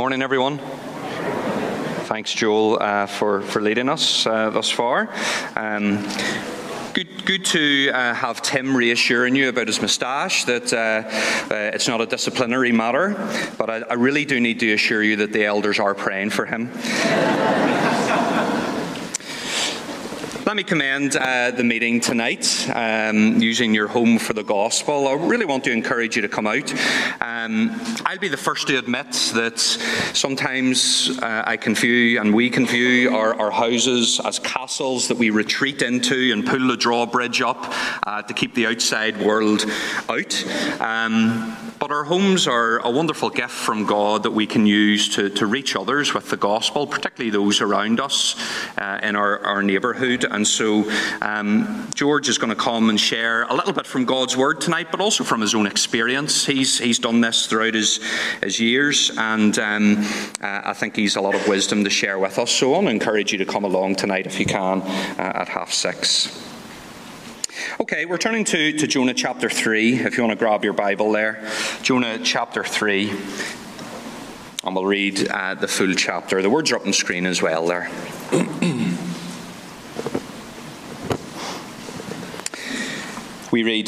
morning, everyone. Thanks, Joel, for leading us thus far. Good to have Tim reassuring you about his moustache, that it's not a disciplinary matter, but I really do need to assure you that the elders are praying for him. Let me commend the meeting tonight, using your home for the gospel. I really want to encourage you to come out. I'll be the first to admit that sometimes I can view, and we can view, our houses as castles that we retreat into and pull the drawbridge up to keep the outside world out. But our homes are a wonderful gift from God that we can use to reach others with the gospel, particularly those around us in our neighbourhood. And so George is going to come and share a little bit from God's word tonight, but also from his own experience. He's done this throughout his years, and I think he's a lot of wisdom to share with us. So I want to encourage you to come along tonight if you can at 6:30. Okay, we're turning to Jonah chapter 3, if you want to grab your Bible there. Jonah chapter 3, and we'll read the full chapter. The words are up on the screen as well there. We read,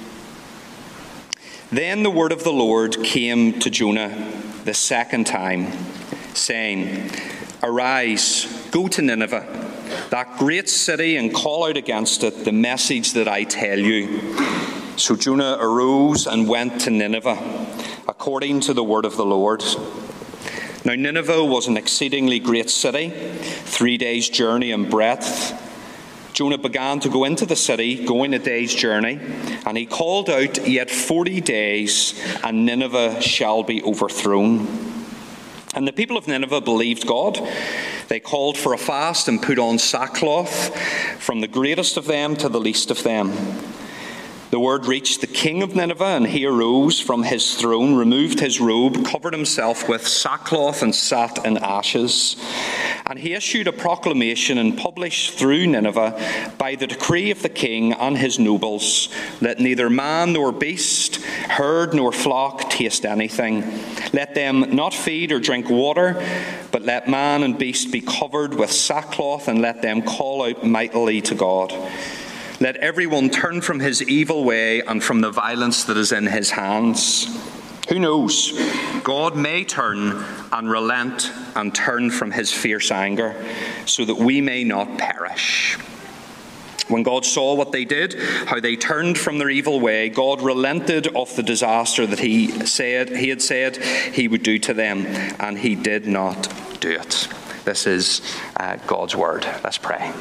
"Then the word of the Lord came to Jonah the second time, saying, 'Arise, go to Nineveh, that great city, and call out against it the message that I tell you.' So Jonah arose and went to Nineveh, according to the word of the Lord. Now Nineveh was an exceedingly great city, 3 days' journey in breadth. Jonah began to go into the city, going a day's journey, and he called out, 'Yet 40 days, and Nineveh shall be overthrown.' And the people of Nineveh believed God. They called for a fast and put on sackcloth, from the greatest of them to the least of them. The word reached the king of Nineveh, and he arose from his throne, removed his robe, covered himself with sackcloth, and sat in ashes. And he issued a proclamation and published through Nineveh, by the decree of the king and his nobles, let neither man nor beast, herd nor flock taste anything. Let them not feed or drink water, but let man and beast be covered with sackcloth, and let them call out mightily to God. Let everyone turn from his evil way and from the violence that is in his hands. Who knows? God may turn and relent and turn from his fierce anger, so that we may not perish.' When God saw what they did, how they turned from their evil way, God relented of the disaster that he had said he would do to them, and he did not do it." This is God's word. Let's pray.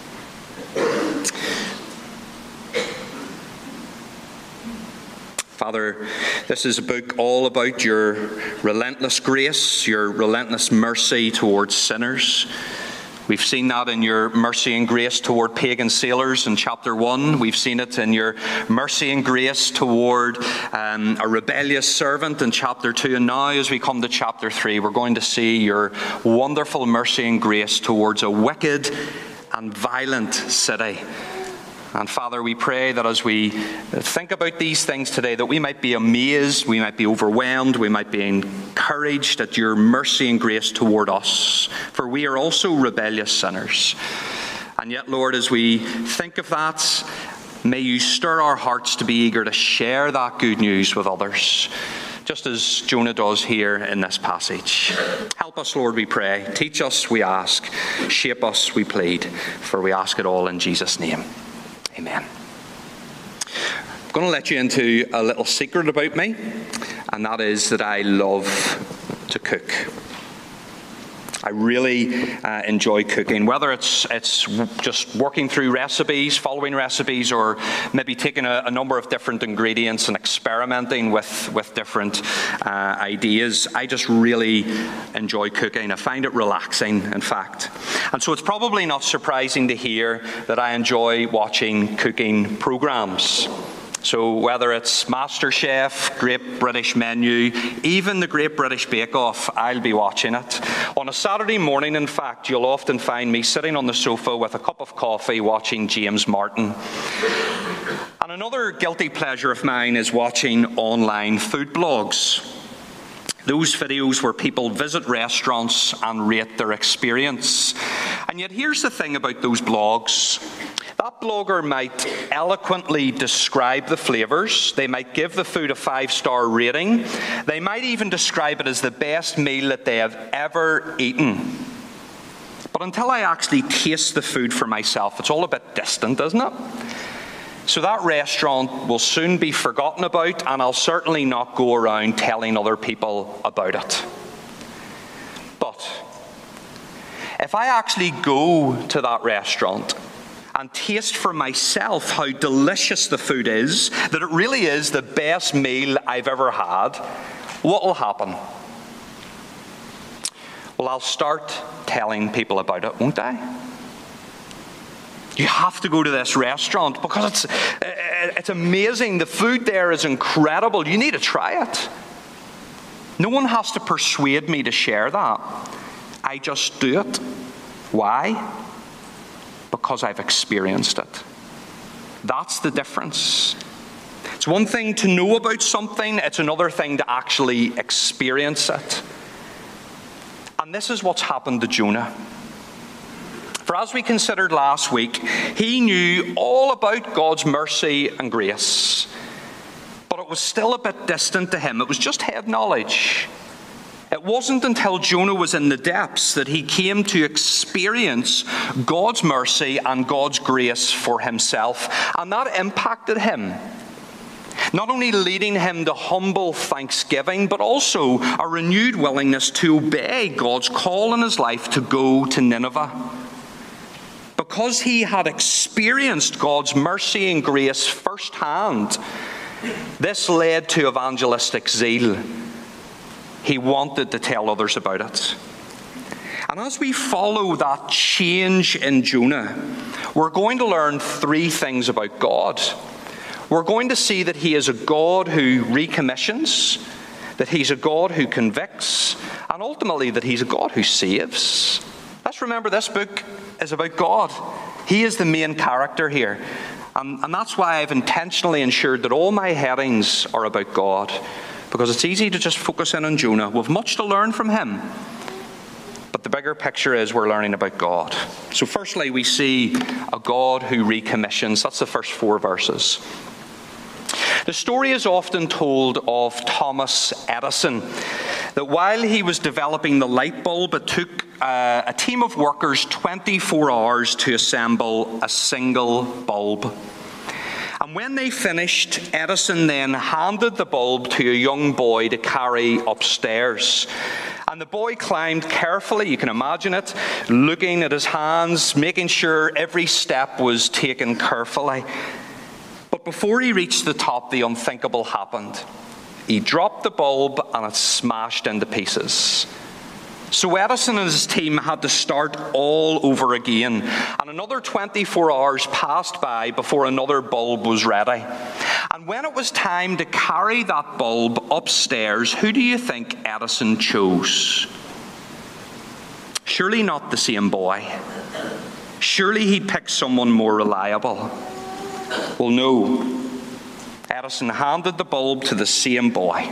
Father, this is a book all about your relentless grace, your relentless mercy towards sinners. We've seen that in your mercy and grace toward pagan sailors in chapter 1. We've seen it in your mercy and grace toward a rebellious servant in chapter 2. And now as we come to chapter 3, we're going to see your wonderful mercy and grace towards a wicked and violent city. And Father, we pray that as we think about these things today, that we might be amazed, we might be overwhelmed, we might be encouraged at your mercy and grace toward us. For we are also rebellious sinners. And yet, Lord, as we think of that, may you stir our hearts to be eager to share that good news with others, just as Jonah does here in this passage. Help us, Lord, we pray. Teach us, we ask. Shape us, we plead. For we ask it all in Jesus' name. Amen. I'm going to let you into a little secret about me, and that is that I love to cook. I really enjoy cooking, whether it's just working through recipes, following recipes, or maybe taking a number of different ingredients and experimenting with different ideas. I just really enjoy cooking. I find it relaxing, in fact. And so it's probably not surprising to hear that I enjoy watching cooking programs. So whether it's MasterChef, Great British Menu, even the Great British Bake Off, I'll be watching it. On a Saturday morning, in fact, you'll often find me sitting on the sofa with a cup of coffee watching James Martin. And another guilty pleasure of mine is watching online food blogs. those videos where people visit restaurants and rate their experience. And yet here's the thing about those blogs. That blogger might eloquently describe the flavors. They might give the food a 5-star rating. They might even describe it as the best meal that they have ever eaten. But until I actually taste the food for myself, it's all a bit distant, isn't it? So that restaurant will soon be forgotten about, and I'll certainly not go around telling other people about it. But if I actually go to that restaurant and taste for myself how delicious the food is, that it really is the best meal I've ever had, what will happen? Well, I'll start telling people about it, won't I? You have to go to this restaurant because it's amazing. The food there is incredible. You need to try it. No one has to persuade me to share that. I just do it. Why? Because I've experienced it. That's the difference. It's one thing to know about something, it's another thing to actually experience it. And this is what's happened to Jonah. For as we considered last week, he knew all about God's mercy and grace. But it was still a bit distant to him. It was just head knowledge. It wasn't until Jonah was in the depths that he came to experience God's mercy and God's grace for himself. And that impacted him. Not only leading him to humble thanksgiving, but also a renewed willingness to obey God's call in his life to go to Nineveh. Because he had experienced God's mercy and grace firsthand, this led to evangelistic zeal. He wanted to tell others about it. And as we follow that change in Jonah, we're going to learn 3 things about God. We're going to see that he is a God who recommissions, that he's a God who convicts, and ultimately that he's a God who saves. Let's remember this book is about God. He is the main character here. And that's why I've intentionally ensured that all my headings are about God. Because it's easy to just focus in on Jonah. We've much to learn from him. But the bigger picture is we're learning about God. So firstly, we see a God who recommissions. That's the first 4 verses. The story is often told of Thomas Edison, that while he was developing the light bulb, it took a team of workers 24 hours to assemble a single bulb. And when they finished, Edison then handed the bulb to a young boy to carry upstairs. And the boy climbed carefully, you can imagine it, looking at his hands, making sure every step was taken carefully. But before he reached the top, the unthinkable happened. He dropped the bulb and it smashed into pieces. So Edison and his team had to start all over again. And another 24 hours passed by before another bulb was ready. And when it was time to carry that bulb upstairs, who do you think Edison chose? Surely not the same boy. Surely he'd pick someone more reliable. Well, no. Edison handed the bulb to the same boy.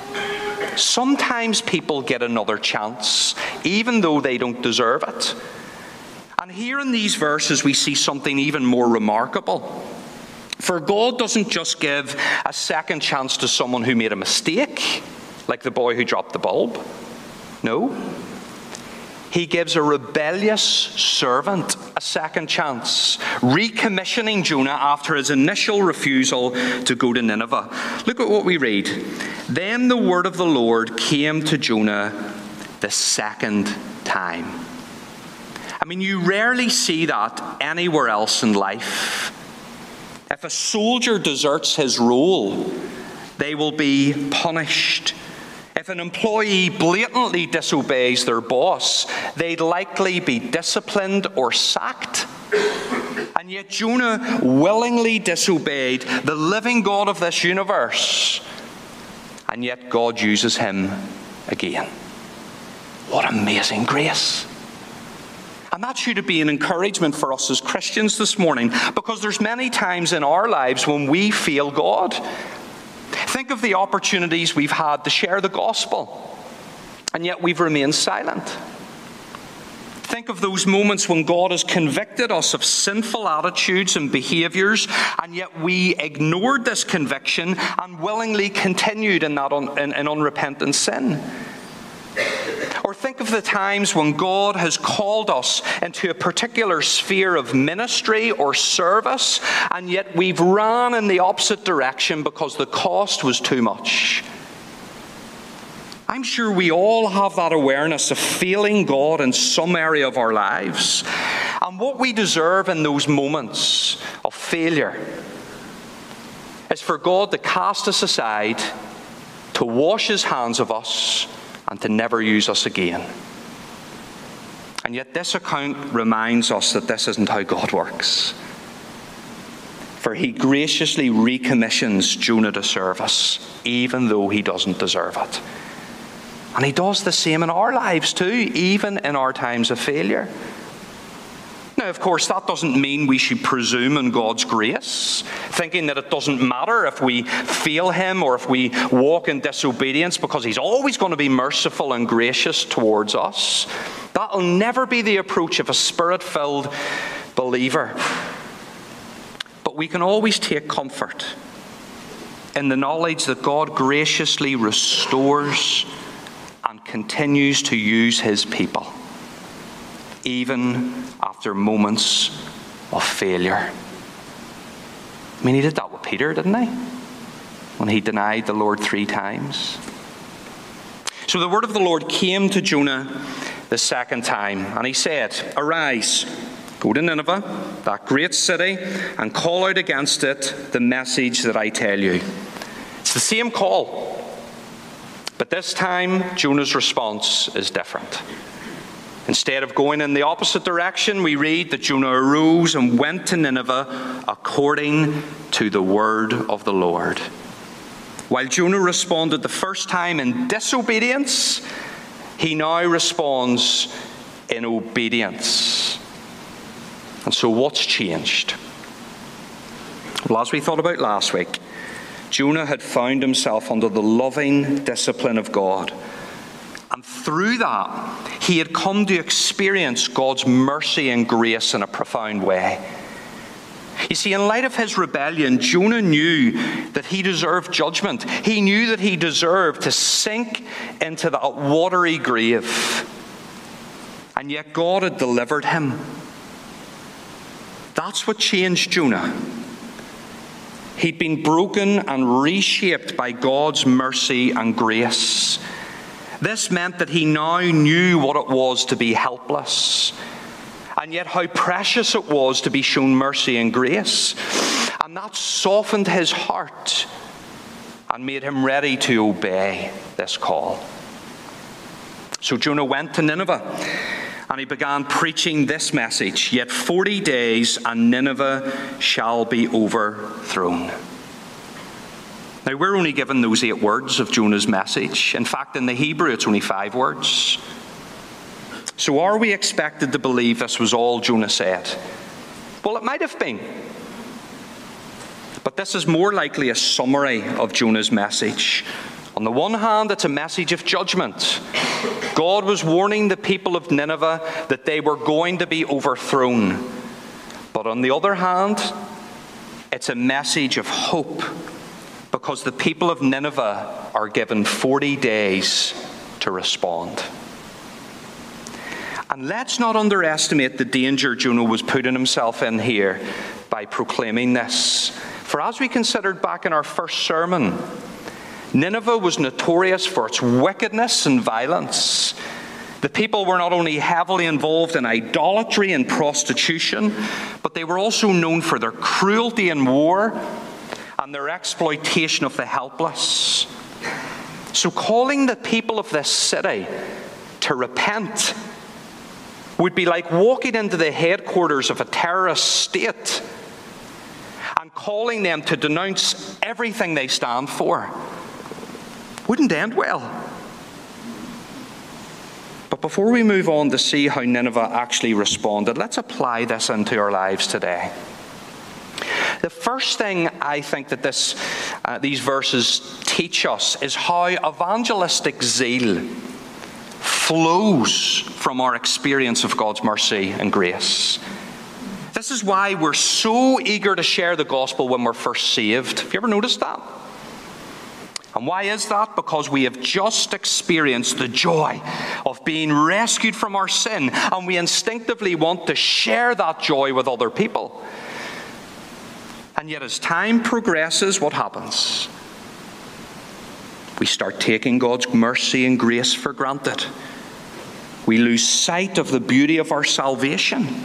Sometimes people get another chance, even though they don't deserve it. And here in these verses, we see something even more remarkable. For God doesn't just give a second chance to someone who made a mistake, like the boy who dropped the bulb. No. He gives a rebellious servant a second chance, recommissioning Jonah after his initial refusal to go to Nineveh. Look at what we read. Then the word of the Lord came to Jonah the second time. I mean, you rarely see that anywhere else in life. If a soldier deserts his role, they will be punished. If an employee blatantly disobeys their boss, they'd likely be disciplined or sacked. And yet Jonah willingly disobeyed the living God of this universe. And yet God uses him again. What amazing grace. And that should be an encouragement for us as Christians this morning, because there's many times in our lives when we fail God. Think of the opportunities we've had to share the gospel. and yet we've remained silent. Think of those moments when God has convicted us of sinful attitudes and behaviors, and yet we ignored this conviction and willingly continued in that in unrepentant sin. Or think of the times when God has called us into a particular sphere of ministry or service, and yet we've ran in the opposite direction because the cost was too much. I'm sure we all have that awareness of failing God in some area of our lives. And what we deserve in those moments of failure is for God to cast us aside, to wash his hands of us, and to never use us again. And yet this account reminds us that this isn't how God works. For he graciously recommissions Jonah to service, even though he doesn't deserve it. And he does the same in our lives too, even in our times of failure. Now, of course, that doesn't mean we should presume in God's grace, thinking that it doesn't matter if we fail him or if we walk in disobedience, because he's always going to be merciful and gracious towards us. That'll never be the approach of a spirit-filled believer. But we can always take comfort in the knowledge that God graciously restores and continues to use his people, even after moments of failure. I mean, he did that with Peter, didn't he? When he denied the Lord 3 times. So the word of the Lord came to Jonah the second time, and he said, "Arise, go to Nineveh, that great city, and call out against it the message that I tell you." It's the same call. But this time, Jonah's response is different. Instead of going in the opposite direction, we read that Jonah arose and went to Nineveh according to the word of the Lord. While Jonah responded the first time in disobedience, he now responds in obedience. And so what's changed? Well, as we thought about last week, Jonah had found himself under the loving discipline of God. And through that, he had come to experience God's mercy and grace in a profound way. You see, in light of his rebellion, Jonah knew that he deserved judgment. He knew that he deserved to sink into that watery grave. And yet God had delivered him. That's what changed Jonah. He'd been broken and reshaped by God's mercy and grace. This meant that he now knew what it was to be helpless, and yet how precious it was to be shown mercy and grace. And that softened his heart and made him ready to obey this call. So Jonah went to Nineveh, and he began preaching this message: "Yet 40 days, and Nineveh shall be overthrown." Now, we're only given those 8 words of Jonah's message. In fact, in the Hebrew, it's only 5 words. So are we expected to believe this was all Jonah said? Well, it might have been. But this is more likely a summary of Jonah's message. On the one hand, it's a message of judgment. God was warning the people of Nineveh that they were going to be overthrown. But on the other hand, it's a message of hope, because the people of Nineveh are given 40 days to respond. And let's not underestimate the danger Jonah was putting himself in here by proclaiming this. For as we considered back in our first sermon, Nineveh was notorious for its wickedness and violence. The people were not only heavily involved in idolatry and prostitution, but they were also known for their cruelty in war and their exploitation of the helpless. So calling the people of this city to repent would be like walking into the headquarters of a terrorist state and calling them to denounce everything they stand for. Wouldn't end well. But before we move on to see how Nineveh actually responded, let's apply this into our lives today. The first thing I think that these verses teach us is how evangelistic zeal flows from our experience of God's mercy and grace. This is why we're so eager to share the gospel when we're first saved. Have you ever noticed that? And why is that? Because we have just experienced the joy of being rescued from our sin, and we instinctively want to share that joy with other people. And yet as time progresses, what happens? We start taking God's mercy and grace for granted. We lose sight of the beauty of our salvation.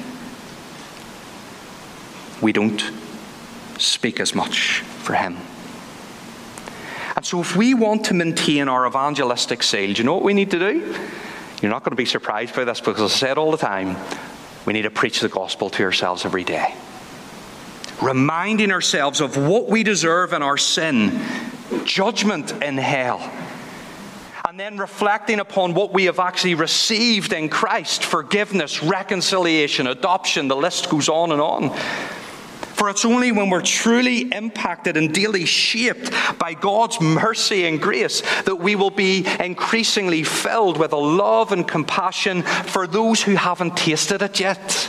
We don't speak as much for Him. And so if we want to maintain our evangelistic zeal, do you know what we need to do? You're not going to be surprised by this, because I say it all the time. We need to preach the gospel to ourselves every day. Reminding ourselves of what we deserve in our sin, judgment in hell. And then reflecting upon what we have actually received in Christ: forgiveness, reconciliation, adoption, the list goes on and on. For it's only when we're truly impacted and daily shaped by God's mercy and grace that we will be increasingly filled with a love and compassion for those who haven't tasted it yet.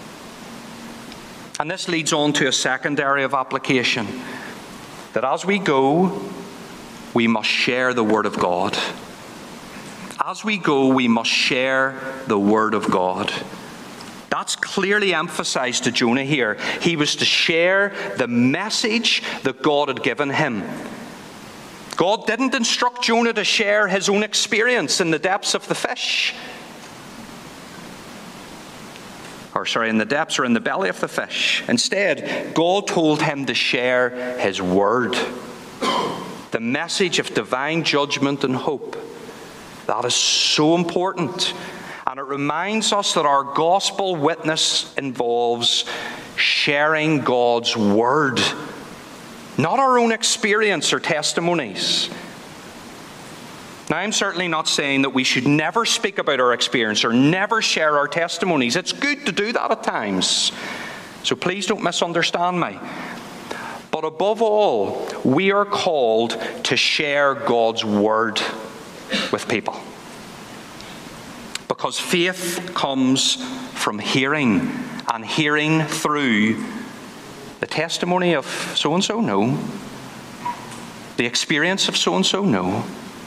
And this leads on to a second area of application, that as we go, we must share the Word of God. As we go, we must share the Word of God. That's clearly emphasized to Jonah here. He was to share the message that God had given him. God didn't instruct Jonah to share his own experience in the depths of the fish. In the depths or in the belly of the fish. Instead, God told him to share His Word. The message of divine judgment and hope. That is so important. And it reminds us that our gospel witness involves sharing God's Word, not our own experience or testimonies. Now, I'm certainly not saying that we should never speak about our experience or never share our testimonies. It's good to do that at times. So please don't misunderstand me. But above all, we are called to share God's Word with people. Because faith comes from hearing, and hearing through the testimony of so-and-so, no. The experience of so-and-so, no.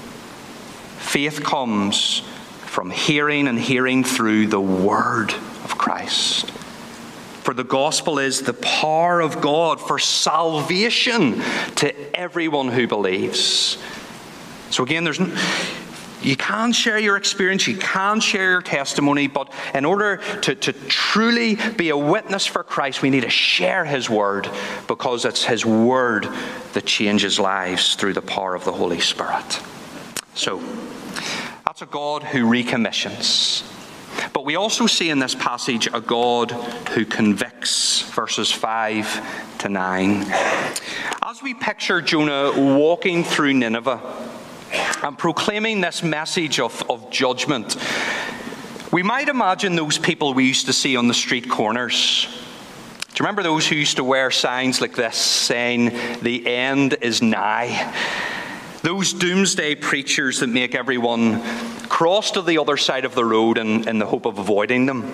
Faith comes from hearing, and hearing through the Word of Christ. For the gospel is the power of God for salvation to everyone who believes. So again, you can share your experience, you can share your testimony, but in order to truly be a witness for Christ, we need to share His Word, because it's His Word that changes lives through the power of the Holy Spirit. So, that's a God who recommissions. But we also see in this passage a God who convicts, verses 5 to 9. As we picture Jonah walking through Nineveh and proclaiming this message of judgment, we might imagine those people we used to see on the street corners. Do you remember those who used to wear signs like this saying, "The end is nigh"? Those doomsday preachers that make everyone cross to the other side of the road in the hope of avoiding them.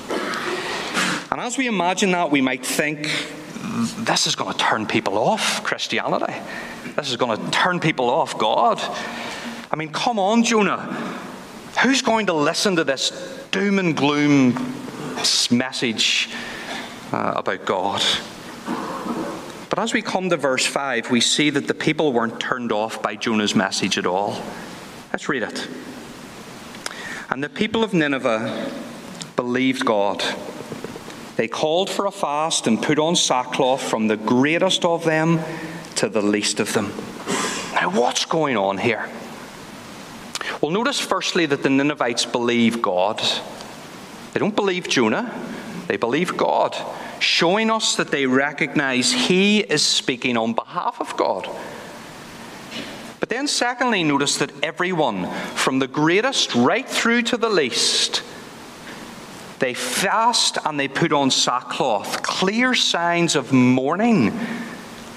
And as we imagine that, we might think, this is going to turn people off Christianity. This is going to turn people off God. I mean, come on, Jonah. Who's going to listen to this doom and gloom message about God? But as we come to verse 5, we see that the people weren't turned off by Jonah's message at all. Let's read it. And the people of Nineveh believed God. They called for a fast and put on sackcloth, from the greatest of them to the least of them. Now, what's going on here? Well, notice firstly that the Ninevites believe God. They don't believe Jonah. They believe God, showing us that they recognize He is speaking on behalf of God. But then secondly, notice that everyone, from the greatest right through to the least, they fast and they put on sackcloth, clear signs of mourning,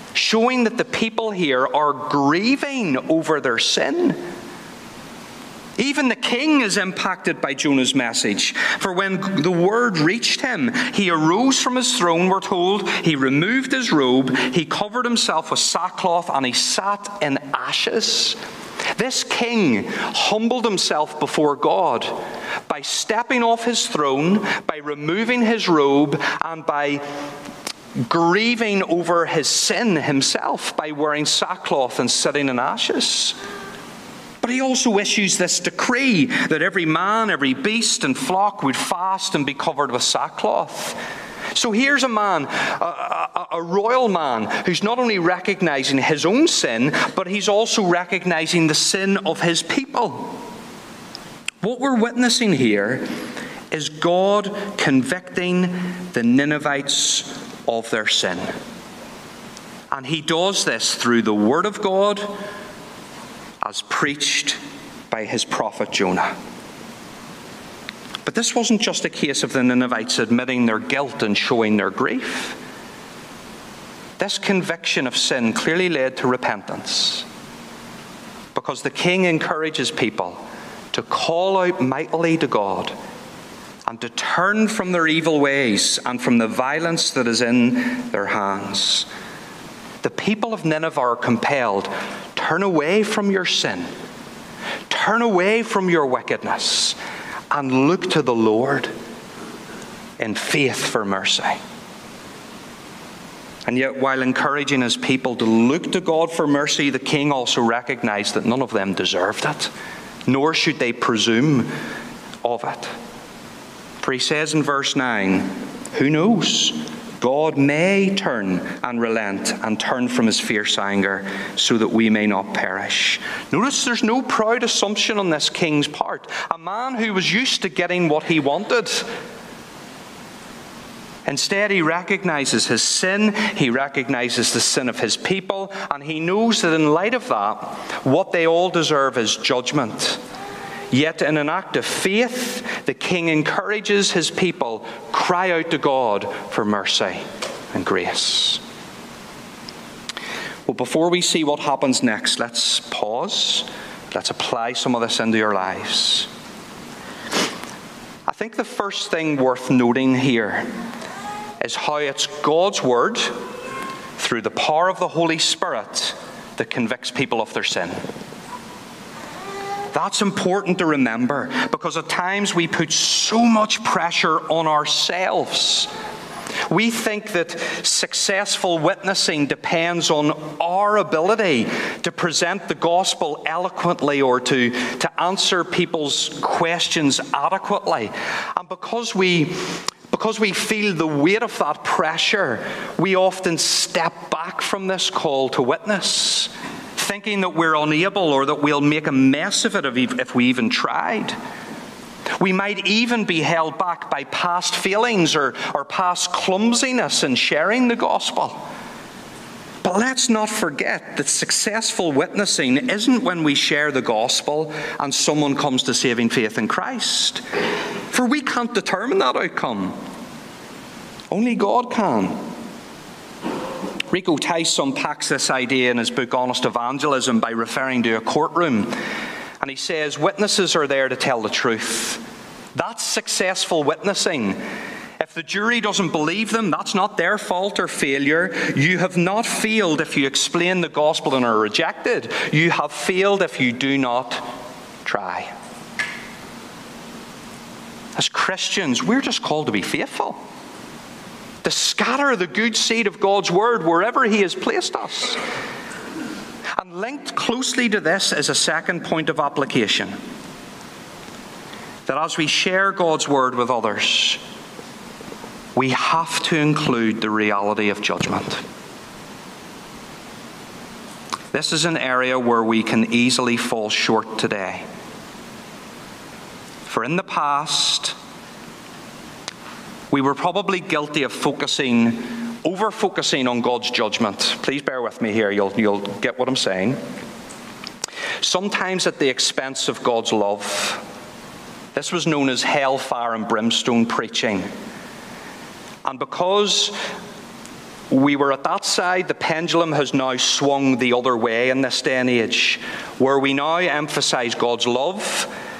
showing that the people here are grieving over their sin. Even the king is impacted by Jonah's message. For when the word reached him, he arose from his throne, we're told. He removed his robe, he covered himself with sackcloth, and he sat in ashes. This king humbled himself before God by stepping off his throne, by removing his robe, and by grieving over his sin himself by wearing sackcloth and sitting in ashes. But he also issues this decree that every man, every beast and flock would fast and be covered with sackcloth. So here's a man, a royal man, who's not only recognizing his own sin, but he's also recognizing the sin of his people. What we're witnessing here is God convicting the Ninevites of their sin. And he does this through the word of God as preached by his prophet Jonah. But this wasn't just a case of the Ninevites admitting their guilt and showing their grief. This conviction of sin clearly led to repentance, because the king encourages people to call out mightily to God and to turn from their evil ways and from the violence that is in their hands. The people of Nineveh are compelled, turn away from your sin, turn away from your wickedness, and look to the Lord in faith for mercy. And yet, while encouraging his people to look to God for mercy, the king also recognized that none of them deserved it, nor should they presume of it. For he says in verse 9, who knows? God may turn and relent and turn from his fierce anger so that we may not perish. Notice there's no proud assumption on this king's part. A man who was used to getting what he wanted. Instead, he recognizes his sin, he recognizes the sin of his people, and he knows that in light of that, what they all deserve is judgment. Yet in an act of faith, the king encourages his people, cry out to God for mercy and grace. Well, before we see what happens next, let's pause. Let's apply some of this into your lives. I think the first thing worth noting here is how it's God's word, through the power of the Holy Spirit, that convicts people of their sin. That's important to remember, because at times we put so much pressure on ourselves. We think that successful witnessing depends on our ability to present the gospel eloquently or to answer people's questions adequately. And because we feel the weight of that pressure, we often step back from this call to witness, thinking that we're unable or that we'll make a mess of it if we even tried. We might even be held back by past failings or past clumsiness in sharing the gospel. But let's not forget that successful witnessing isn't when we share the gospel and someone comes to saving faith in Christ. For we can't determine that outcome. Only God can. Rico Tice unpacks this idea in his book Honest Evangelism by referring to a courtroom. And he says, witnesses are there to tell the truth. That's successful witnessing. If the jury doesn't believe them, that's not their fault or failure. You have not failed if you explain the gospel and are rejected. You have failed if you do not try. As Christians, we're just called to be faithful, to scatter the good seed of God's word wherever he has placed us. And linked closely to this is a second point of application. That as we share God's word with others, we have to include the reality of judgment. This is an area where we can easily fall short today. For in the past, we were probably guilty of over-focusing on God's judgment. Please bear with me here, you'll get what I'm saying. Sometimes at the expense of God's love. This was known as hellfire and brimstone preaching. And because we were at that side, the pendulum has now swung the other way in this day and age, where we now emphasize God's love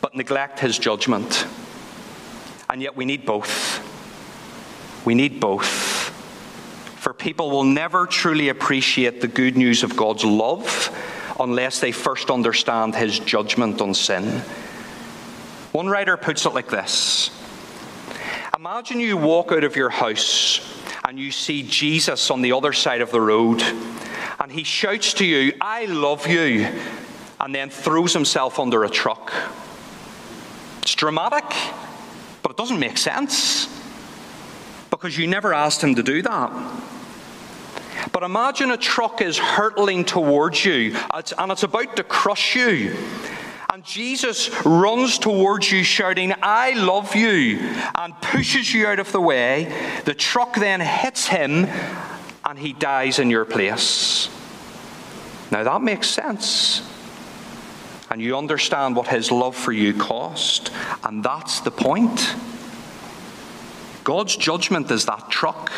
but neglect his judgment. And yet we need both. We need both. For people will never truly appreciate the good news of God's love unless they first understand his judgment on sin. One writer puts it like this. Imagine you walk out of your house and you see Jesus on the other side of the road, and he shouts to you, "I love you," and then throws himself under a truck. It's dramatic, but it doesn't make sense, because you never asked him to do that. But imagine a truck is hurtling towards you, and it's about to crush you. And Jesus runs towards you shouting, "I love you," and pushes you out of the way. The truck then hits him, and he dies in your place. Now that makes sense. And you understand what his love for you cost. And that's the point. God's judgment is that truck.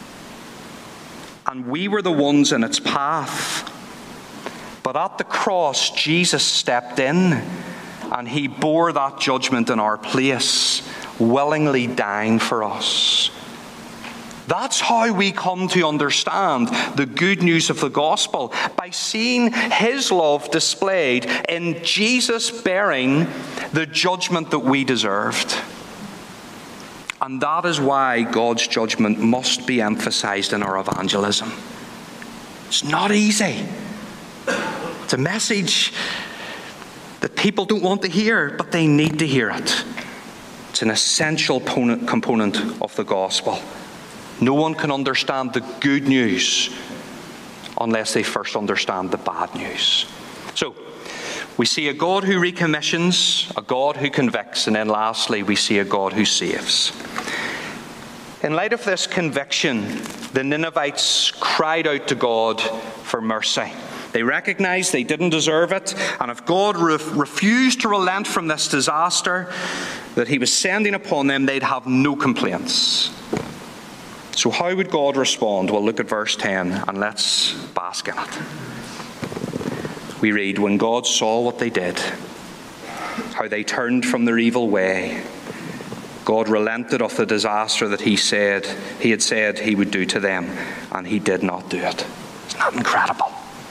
And we were the ones in its path. But at the cross, Jesus stepped in, and he bore that judgment in our place, willingly dying for us. That's how we come to understand the good news of the gospel, by seeing his love displayed in Jesus bearing the judgment that we deserved. And that is why God's judgment must be emphasized in our evangelism. It's not easy. It's a message that people don't want to hear, but they need to hear it. It's an essential component of the gospel. No one can understand the good news unless they first understand the bad news. So, we see a God who recommissions, a God who convicts, and then lastly, we see a God who saves. In light of this conviction, the Ninevites cried out to God for mercy. They recognized they didn't deserve it, and if God refused to relent from this disaster that he was sending upon them, they'd have no complaints. So how would God respond? Well, look at verse 10, and let's bask in it. We read, "When God saw what they did, how they turned from their evil way, God relented of the disaster that he had said he would do to them, and he did not do it." Isn't that incredible?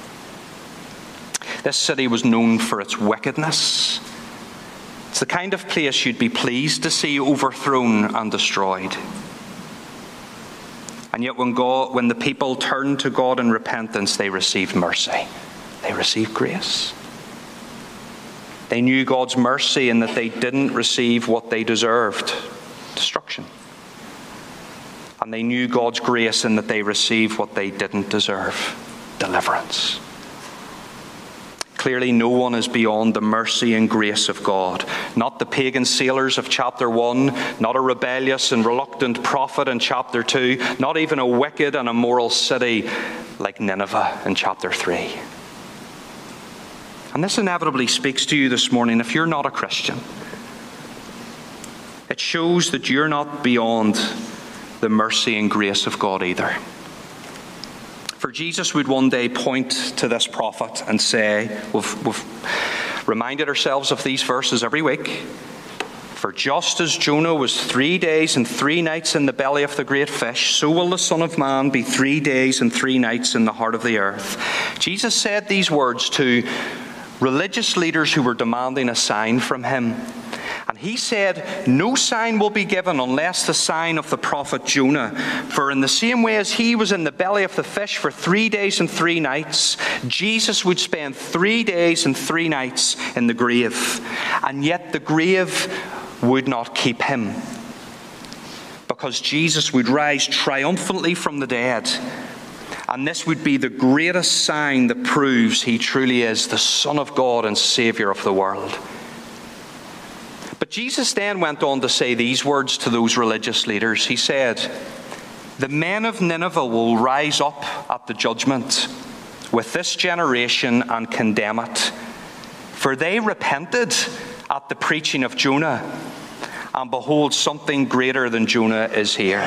This city was known for its wickedness. It's the kind of place you'd be pleased to see overthrown and destroyed. And yet when the people turned to God in repentance, they received mercy. They received grace. They knew God's mercy in that they didn't receive what they deserved, destruction. And they knew God's grace in that they received what they didn't deserve, deliverance. Clearly, no one is beyond the mercy and grace of God. Not the pagan sailors of chapter 1, not a rebellious and reluctant prophet in chapter 2, not even a wicked and immoral city like Nineveh in chapter 3. And this inevitably speaks to you this morning if you're not a Christian. It shows that you're not beyond the mercy and grace of God either. For Jesus would one day point to this prophet and say, we've reminded ourselves of these verses every week, "For just as Jonah was 3 days and 3 nights in the belly of the great fish, so will the Son of Man be 3 days and 3 nights in the heart of the earth." Jesus said these words to religious leaders who were demanding a sign from him. And he said, "No sign will be given unless the sign of the prophet Jonah. For in the same way as he was in the belly of the fish for 3 days and 3 nights, Jesus would spend 3 days and 3 nights in the grave. And yet the grave would not keep him, because Jesus would rise triumphantly from the dead. And this would be the greatest sign that proves he truly is the Son of God and Savior of the world." But Jesus then went on to say these words to those religious leaders. He said, "The men of Nineveh will rise up at the judgment with this generation and condemn it. For they repented at the preaching of Jonah, and behold, something greater than Jonah is here."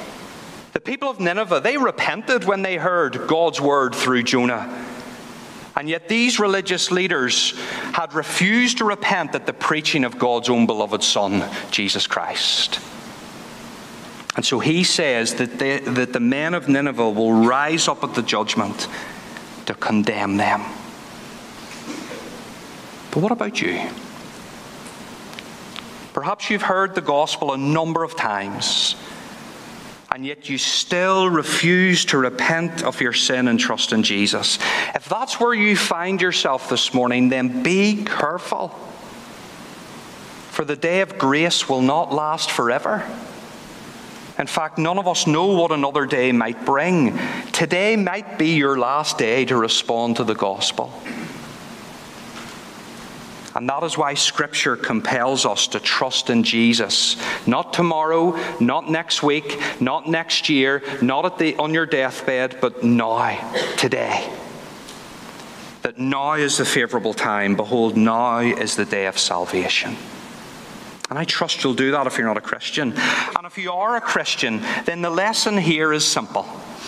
The people of Nineveh, they repented when they heard God's word through Jonah. And yet these religious leaders had refused to repent at the preaching of God's own beloved Son, Jesus Christ. And so he says that the men of Nineveh will rise up at the judgment to condemn them. But what about you? Perhaps you've heard the gospel a number of times, and yet you still refuse to repent of your sin and trust in Jesus. If that's where you find yourself this morning, then be careful. For the day of grace will not last forever. In fact, none of us know what another day might bring. Today might be your last day to respond to the gospel. And that is why Scripture compels us to trust in Jesus. Not tomorrow, not next week, not next year, not on your deathbed, but now, today. That now is the favorable time. Behold, now is the day of salvation. And I trust you'll do that if you're not a Christian. And if you are a Christian, then the lesson here is simple.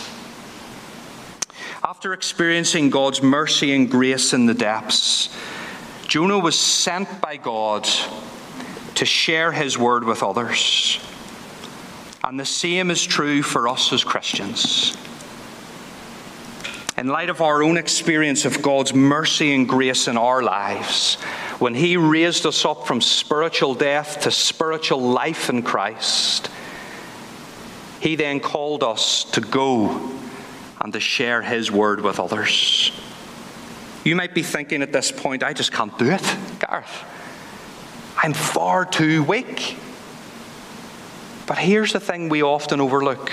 After experiencing God's mercy and grace in the depths, Jonah was sent by God to share his word with others. And the same is true for us as Christians. In light of our own experience of God's mercy and grace in our lives, when he raised us up from spiritual death to spiritual life in Christ, he then called us to go and to share his word with others. You might be thinking at this point, I just can't do it, Gareth. I'm far too weak. But here's the thing we often overlook.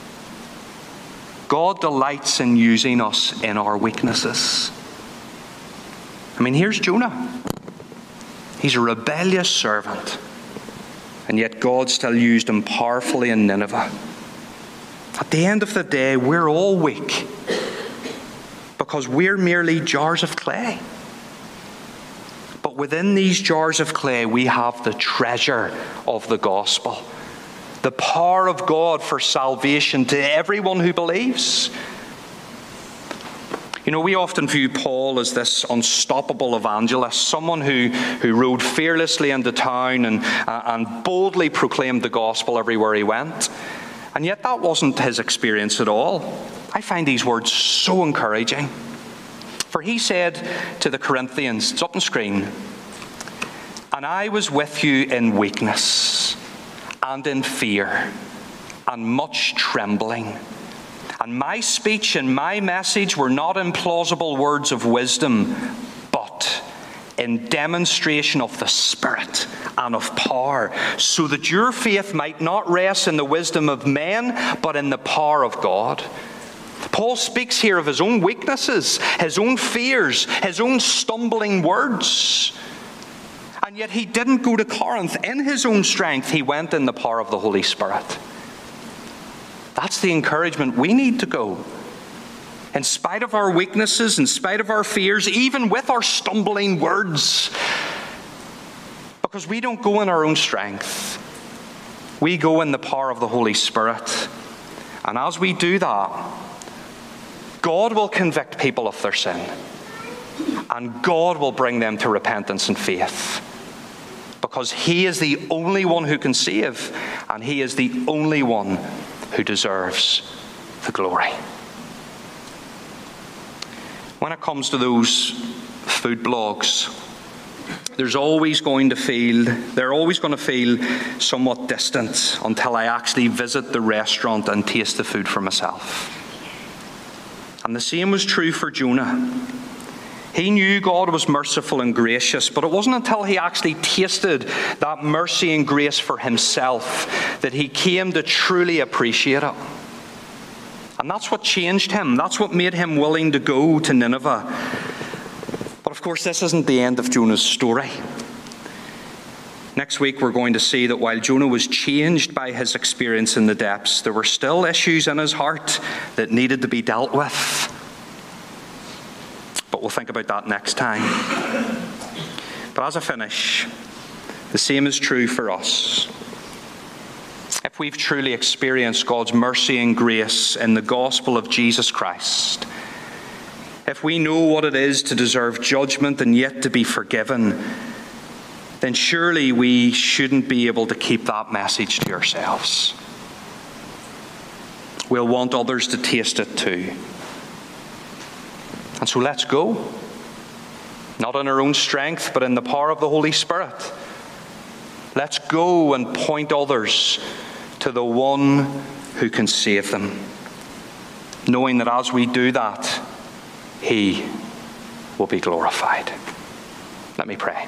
God delights in using us in our weaknesses. I mean, here's Jonah. He's a rebellious servant. And yet God still used him powerfully in Nineveh. At the end of the day, we're all weak. Because we're merely jars of clay. But within these jars of clay, we have the treasure of the gospel. The power of God for salvation to everyone who believes. You know, we often view Paul as this unstoppable evangelist, someone who rode fearlessly into town and boldly proclaimed the gospel everywhere he went. And yet that wasn't his experience at all. I find these words so encouraging. For he said to the Corinthians, it's up on screen, and I was with you in weakness and in fear and much trembling. And my speech and my message were not in plausible words of wisdom, but in demonstration of the Spirit and of power, so that your faith might not rest in the wisdom of men, but in the power of God. Paul speaks here of his own weaknesses, his own fears, his own stumbling words. And yet he didn't go to Corinth in his own strength. He went in the power of the Holy Spirit. That's the encouragement we need to go. In spite of our weaknesses, in spite of our fears, even with our stumbling words. Because we don't go in our own strength. We go in the power of the Holy Spirit. And as we do that, God will convict people of their sin. And God will bring them to repentance and faith. Because he is the only one who can save. And he is the only one who deserves the glory. When it comes to those food blogs, they're always going to feel somewhat distant until I actually visit the restaurant and taste the food for myself. And the same was true for Jonah. He knew God was merciful and gracious, but it wasn't until he actually tasted that mercy and grace for himself that he came to truly appreciate it. And that's what changed him. That's what made him willing to go to Nineveh. But of course, this isn't the end of Jonah's story. Next week, we're going to see that while Jonah was changed by his experience in the depths, there were still issues in his heart that needed to be dealt with. But we'll think about that next time. But as I finish, the same is true for us. If we've truly experienced God's mercy and grace in the gospel of Jesus Christ, if we know what it is to deserve judgment and yet to be forgiven, then surely we shouldn't be able to keep that message to ourselves. We'll want others to taste it too. And so let's go. Not in our own strength, but in the power of the Holy Spirit. Let's go and point others to the one who can save them, knowing that as we do that, He will be glorified. Let me pray.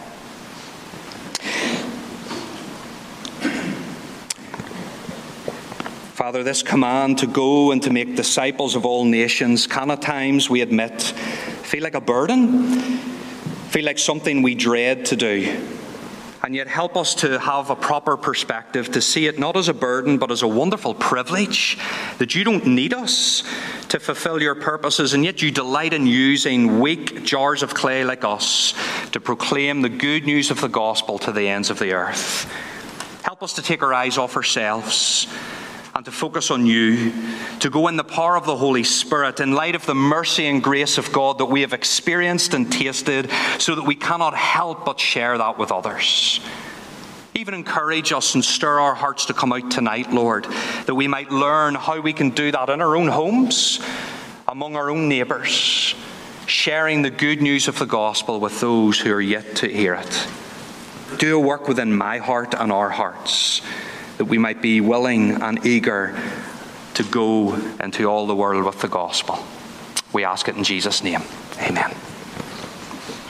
Father, this command to go and to make disciples of all nations can at times, we admit, feel like a burden, feel like something we dread to do. And yet help us to have a proper perspective, to see it not as a burden, but as a wonderful privilege, that you don't need us to fulfill your purposes, and yet you delight in using weak jars of clay like us to proclaim the good news of the gospel to the ends of the earth. Help us to take our eyes off ourselves and to focus on you, to go in the power of the Holy Spirit in light of the mercy and grace of God that we have experienced and tasted, so that we cannot help but share that with others. Even encourage us and stir our hearts to come out tonight, Lord, that we might learn how we can do that in our own homes, among our own neighbours, sharing the good news of the gospel with those who are yet to hear it. Do a work within my heart and our hearts, that we might be willing and eager to go into all the world with the gospel. We ask it in Jesus' name. Amen.